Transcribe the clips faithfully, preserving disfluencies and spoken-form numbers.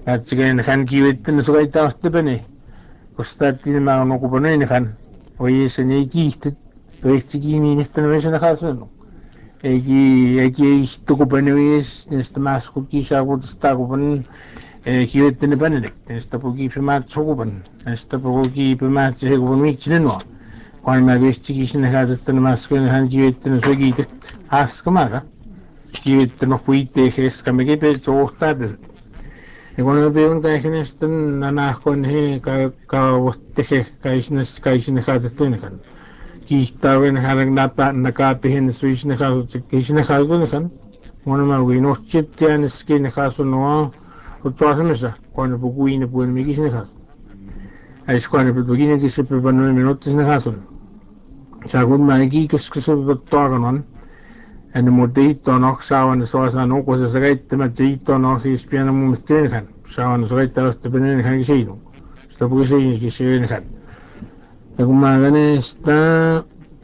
Atsigan han kiwitten sugaitaastepani. Kustatin maano kuponen han. Oye seni kiihtet. Toistiki minister versiona hasun. Eki eki istukupani wis nesta masku kisha kusta kupan kiwitten panelik. Nesta puki pimat sukupan. Nesta puki pimat sekupan mikchinenwa. Quan ma visti kishin hadattan masku han kiwitten sugitet. Askamaga. Kiwitten huite heskamege pe zohtadet. Ja kun me peun kaisnestan nanahkon he ka ka wotte kaisnes kaisne hadattan kan. Kiistawen halang napa nakapihin suisne hasut kisne hasut kan. Mona ma winorchit tian skin hasun no utsasamesa quan buguine buen mi kisne has. Ai squane per bugine che se per vanno minuti ne hasun. Sagun ma gi kes kes toganon. En de modito nog sauen zoals dan ook was het rijdt met zito nog eens piano moet steken gaan. Sauen zo rijdt als de beneden gaan gezien. Stop gezien gezien gaan. Ik maar dan is daar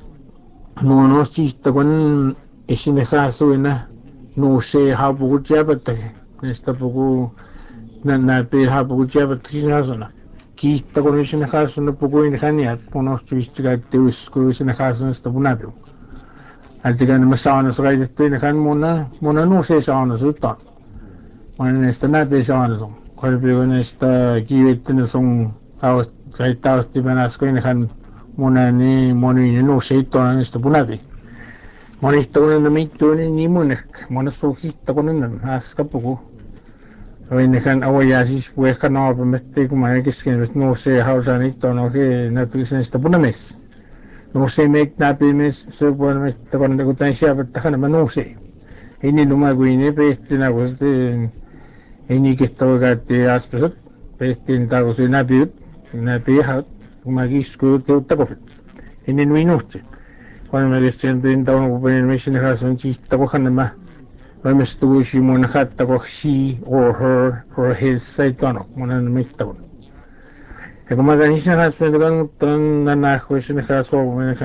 no no chiste con is in de caso na no sé how bugut ya but esta poco na na pe how bugut ya but kisna zona. Kita con is in de caso na poco in gaan ja. Ponos chiste ga teus kruis in de caso sta bunabio. Atsigan masawana sugaittu ne kan mona mona no se sawana sutta. Mona esta na pe sawana song. Kwal pe ne esta kiwetne song haus kaitaus ti banas ko ne kan mona ni moni no se to esta punabi. Mona esta ne mitu ni ni monek mona sugista con ne aska poco. Hoy ne kan awayasis pues kan no pe mette kuma ke skin no se hausa ni to no ke na tu esta punames. No sé me napimes se puede me está con la gutancia pero tajana no sé ini no me guine pe este na pues de ini que está gate aspesot pe este en tago se napi napi ha kuma gisku te tago ini no inoche cuando me decían de en tago poner me sin razón chista cojan más no me estuvo si mona hatta ko she or her or his side tono mona me está bueno comoganisha hace de con tan na juicio me caso me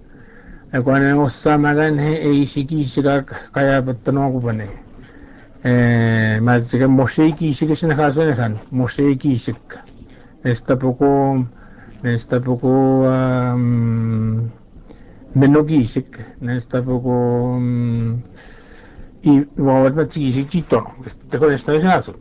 Kuan usamagan he ishiki shiga kaya batano ko bane eh maziga moshiki shiki sin haso ne kan moshiki shik esta poco esta poco um, menoki shik esta poco um, y wawat ma chiki shik chito te con esta es haso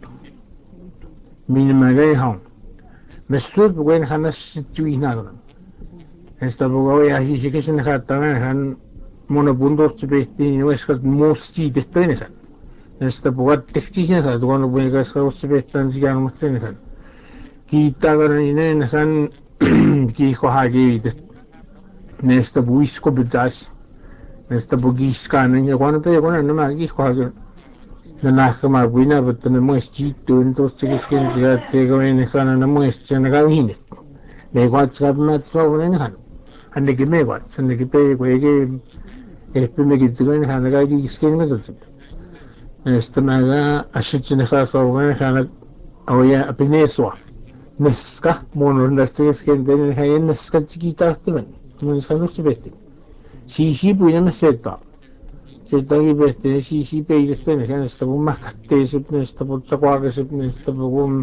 min magai han mesud buen hanas chui na esta poco ya si si que se deja también han monopuntos chupesti no es que mosti de trenes esta poco textiles han cuando voy a casar los chupestan si ya no trenes han quita ganin han que cohagi de esta buisco bidas esta bugis canen y cuando te cuando no me que cohagi de la cama buena pero no muesti tú entonces es que ya te goen han no muesti en gavines le guachab mat sobre han ande que me va ande que pe que este me que tiene hana ga gi skin me dut este me ga ashit ne kha so ga hana oya apineso neska mono ndasti skin ben ha en neska chiquita este mo ska no se veste si si puina me seta seta gi veste si si pe este ne hana sta un makate se sta por tsakwa que se sta por un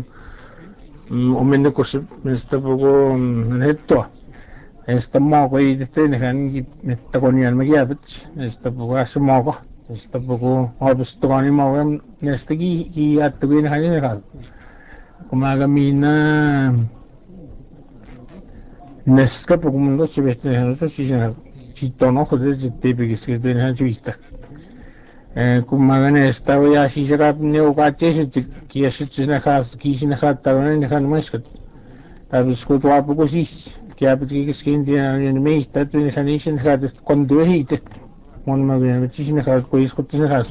o mende ko se sta por un netto esta moco y este nejan esta con el megiabich esta poco hace moco esta poco obsto con el moco este aquí y a tu bien hay nejan como haga mina nesca poco mundo se veste nejan eso sí se chito no joder ese tipo que se te nejan chista eh como hagan esta voy a si se cap neo caches que se se nejan que se nejan taban nejan más que tal vez cuatro a poco sí que a pesar que skin tiene en mi está tu inhalation gaat cuando hit mon ma bien me chis ne gaat ko is ko tsin has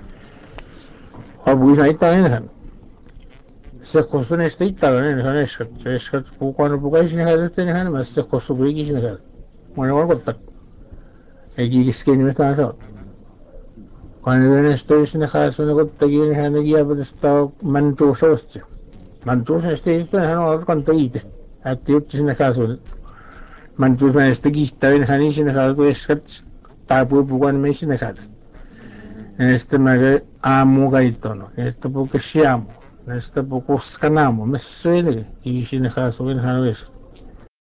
abu ina ita ne han se kosun este ita ne han es se es ko cuando po kai ne gaat ne han mas se kosu bu ki ne gaat mon war ko tak e ki skin me está so cuando ven esto es ne gaat so ne ko tak ne han ne ya pues está mancho soste mancho este esto ne han or con teite a ti ne gaat so mantus man este guista en hanis en el que es tapu bukan mes en el este maga amo gaitono esto porque siamo Nesta po kuskanamo, mes suele, y sin dejar subir a la vez.